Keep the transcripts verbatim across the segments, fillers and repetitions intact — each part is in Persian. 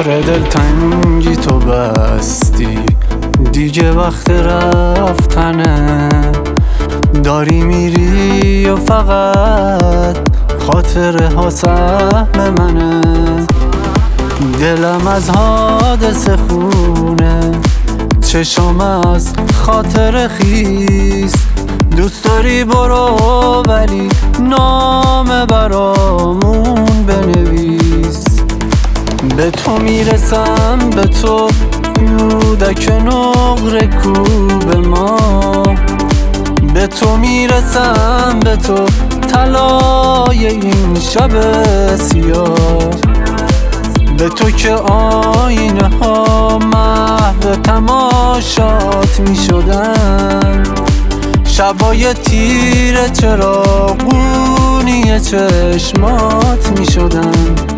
آره دلتنگی تو بستی، دیگه وقت رفتنه. داری میری و فقط خاطره ها سهم منه. دلم از حادثه خونه، چشم از خاطر خیس. دوست داری برو ولی نامه برامون بنویس. به تو میرسم، به تو کودک نقره کوب ما. به تو میرسم، به تو طلای این شب سیاه. به تو که آینه ها محو تماشات می شدن. شبای تیره چراغونی چشمات می شدن.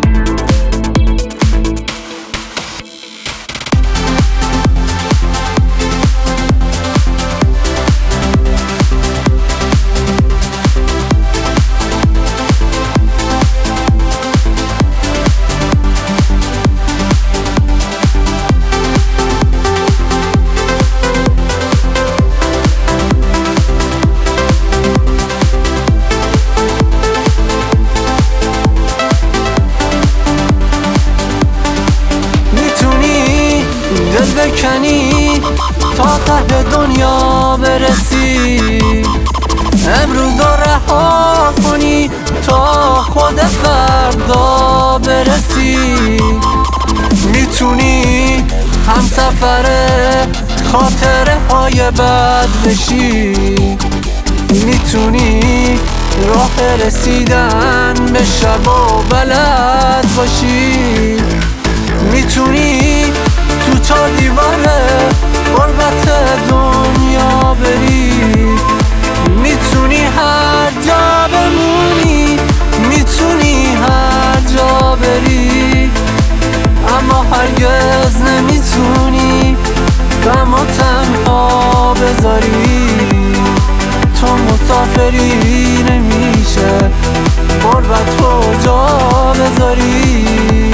بکنی تا ته دنیا برسی. امروز رو رها کنی تا خود فردا برسی. میتونی هم سفر خاطره های بد بشی. میتونی راه رسیدن به شب و بلد باشی. میتونی تو چار دیواره غربت دنیا بری. میتونی هر جا بمونی، میتونی هر جا بری، اما هرگز نمیتونی غم و تنها بذاری. تو مسافری نمیشه غربت رو جا بذاری.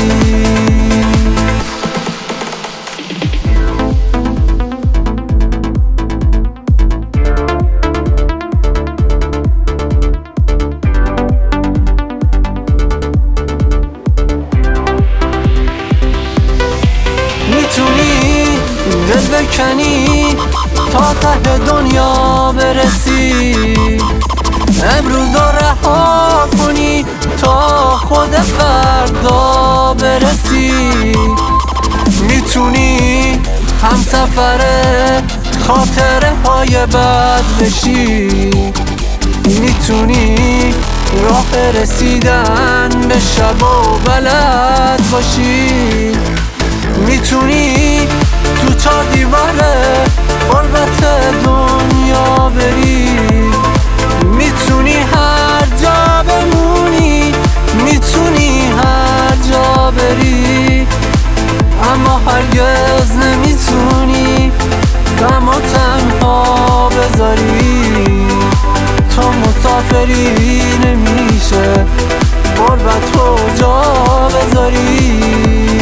دل بکنی تا ته دنیا برسی. امروز رو رها کنی تا خود فردا برسی. میتونی هم سفر خاطره های بد بشی. میتونی راه رسیدن به شب و بلد باشی. میتونی تو چار دیواره غربت دنیا بری. میتونی هر جا بمونی، میتونی هر جا بری، اما هرگز نمیتونی غم و تنها بذاری. تو مسافری نمیشه غربت رو جا بذاری.